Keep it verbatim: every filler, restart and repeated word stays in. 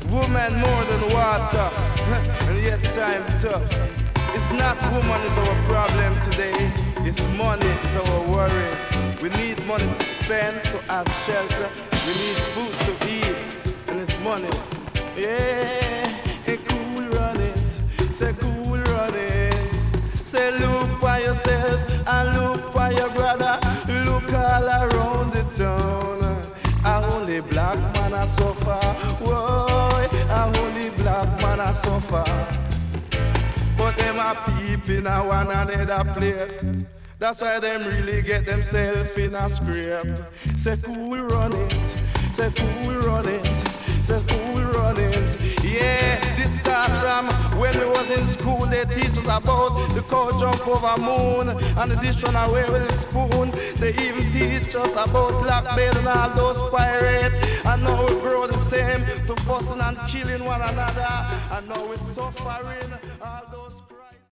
Woman more than water, and yet time tough. It's not woman is our problem today. It's money is our worries. We need money to spend, to have shelter. We need food to eat, and it's money. Yeah, hey, cool runnings, say cool runnings. Say look by yourself and look by your brother. Look all around the town. A only black man a suffer. Whoa, a only black man a suffer. But them a peep in a one another plate. That's why them really get themselves in a scrape. Say cool runnings, say cool runnings, say cool runnings. Yeah, this class from when we was in school, they teach us about the cow jump over moon and the dish run away with a spoon. They even teach us about blackmail and all those pirates. And now we grow the same to fussing and killing one another. And now we're suffering all those